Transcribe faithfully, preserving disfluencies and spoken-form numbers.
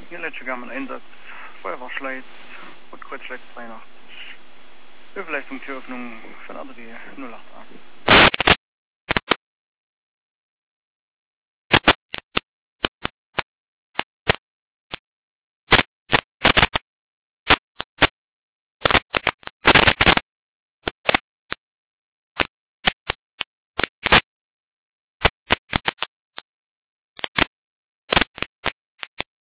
Hier letzte Gammel Einsatz, Feuerwehrschleit und Kreuzschleit zweiundachtzig. Hilfeleistung Türöffnung von Adrian.